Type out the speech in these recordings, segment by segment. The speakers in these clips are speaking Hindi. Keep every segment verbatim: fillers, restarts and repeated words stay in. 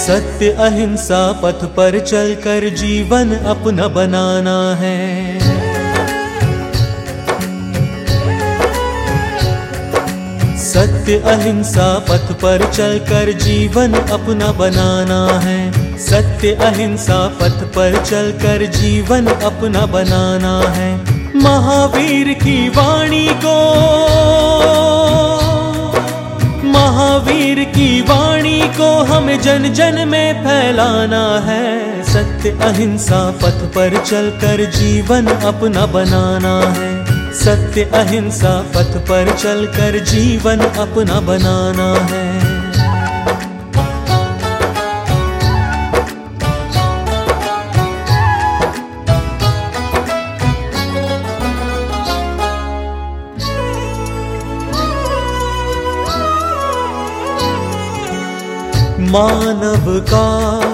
सत्य अहिंसा पथ पर चलकर जीवन अपना बनाना है। सत्य अहिंसा पथ पर चलकर जीवन अपना बनाना है। सत्य अहिंसा पथ पर चलकर जीवन अपना बनाना है। महावीर की वाणी को, महावीर की वाणी को हमें जन जन में फैलाना है। सत्य अहिंसा पथ पर चलकर जीवन अपना बनाना है। सत्य अहिंसा पथ पर चलकर जीवन अपना बनाना है। मानव का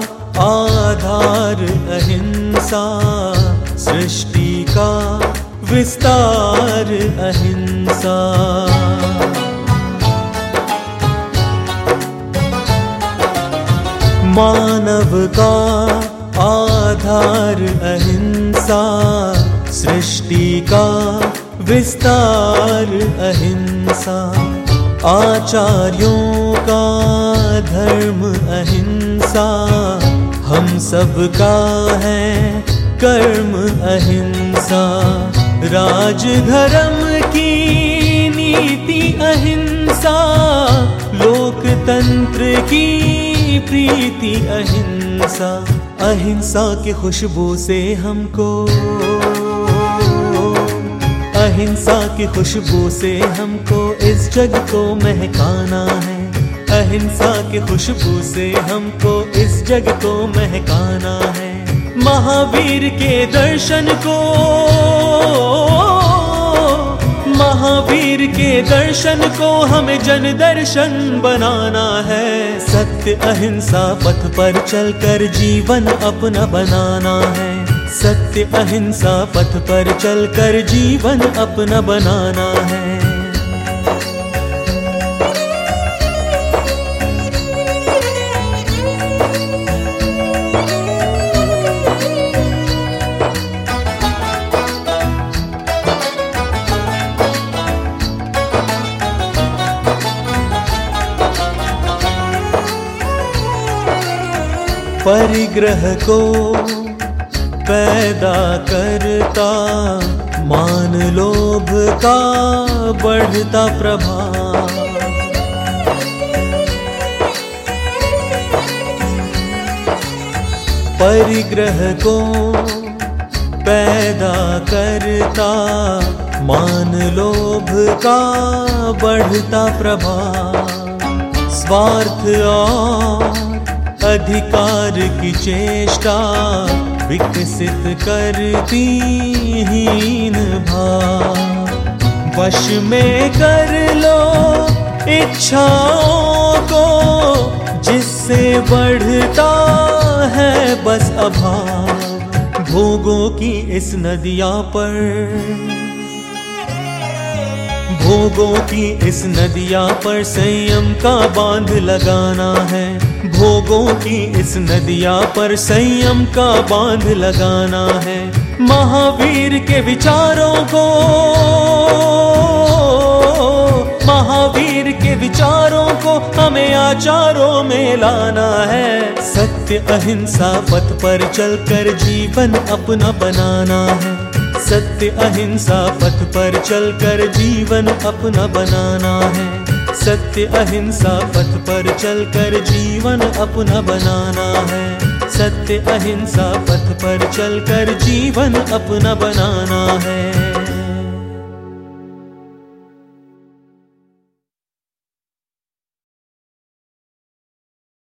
आधार अहिंसा, सृष्टि का विस्तार अहिंसा। मानव का आधार अहिंसा, सृष्टि का विस्तार अहिंसा। आचार्यों का धर्म अहिंसा, हम सब का है कर्म अहिंसा। राज धर्म की नीति अहिंसा, लोकतंत्र की प्रीति अहिंसा। अहिंसा की खुशबू से हमको, अहिंसा की खुशबू से हमको इस जग को महकाना है। अहिंसा की खुशबू से हमको इस जग को महकाना है। महावीर के दर्शन को, महावीर के दर्शन को हमें जन दर्शन बनाना है। सत्य अहिंसा पथ पर चलकर जीवन अपना बनाना है। सत्य अहिंसा पथ पर चलकर जीवन अपना बनाना है। परिग्रह को पैदा करता, मान लोभ का बढ़ता प्रभाव। परिग्रह को पैदा करता, मान लोभ का बढ़ता प्रभाव। स्वार्थ और अधिकार की चेष्टा विकसित करती हीन भाव। वश में कर लो इच्छाओं को, जिससे बढ़ता है बस अभाव। भोगों की इस नदिया पर, भोगों की इस नदिया पर संयम का बांध लगाना है। भोगों की इस नदिया पर संयम का बांध लगाना है। महावीर के विचारों को, महावीर के विचारों को हमें आचारों में लाना है। सत्य अहिंसा पथ पर चलकर जीवन अपना बनाना है। सत्य अहिंसा पथ पर चलकर जीवन अपना बनाना है। सत्य अहिंसा पथ पर चलकर जीवन अपना बनाना है। सत्य अहिंसा पथ पर चलकर जीवन अपना बनाना है।